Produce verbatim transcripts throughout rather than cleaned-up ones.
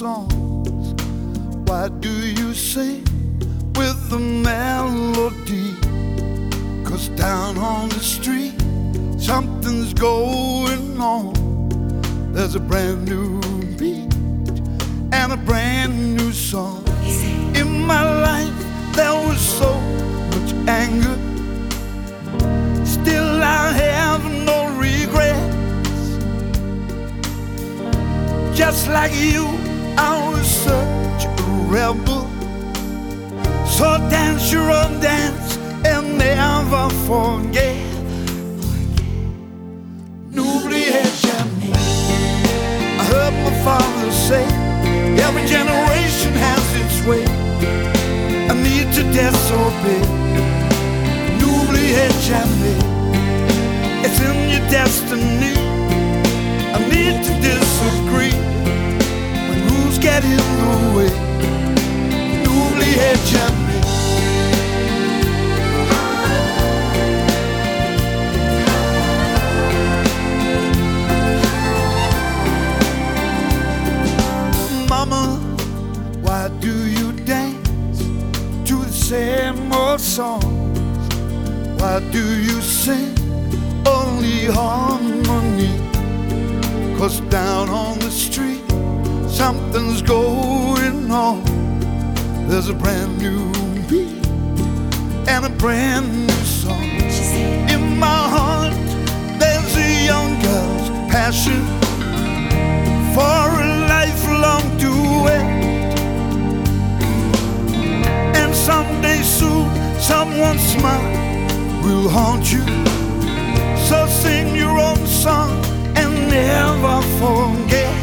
songs? Why do you sing with the melody? 'Cause down on the street something's going on. There's a brand new beat and a brand new song. In my life there was so much anger, still I have no regrets. Just like you, I was such a rebel. So dance your own dance and never forget. N'oubliez jamais. I heard my father say, every generation has its way. I need to disobey. N'oubliez jamais. It's in your destiny. I need to disagree when rules get in the way. N'oubliez jamais. Mama, why do you dance to the same old songs? Why do you sing only harmony? 'Cause down on the street something's going on. There's a brand new beat and a brand new song. In my heart there's a young girl's passion for a lifelong duet. And someday soon someone's smile will haunt you. So sing your own song and never forget.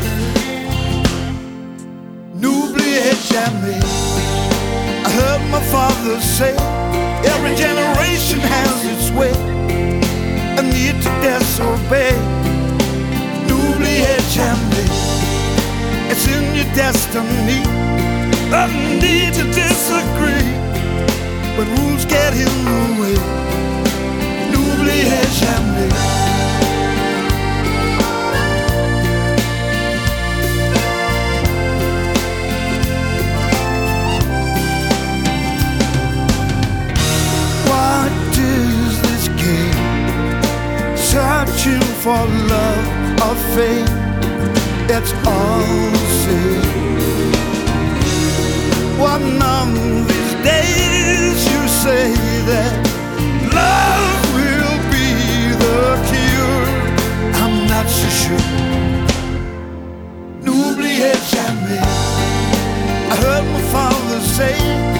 N'oubliez jamais. I heard my father say, every generation has its way. I need to disobey. N'oubliez jamais. It's in your destiny. I need to disagree when rules get in the way. N'oubliez jamais. What is this game? Searching for love or fame? It's all the same. One of these days you say that love will be the cure. I'm not so sure. N'oubliez jamais. I heard my father say,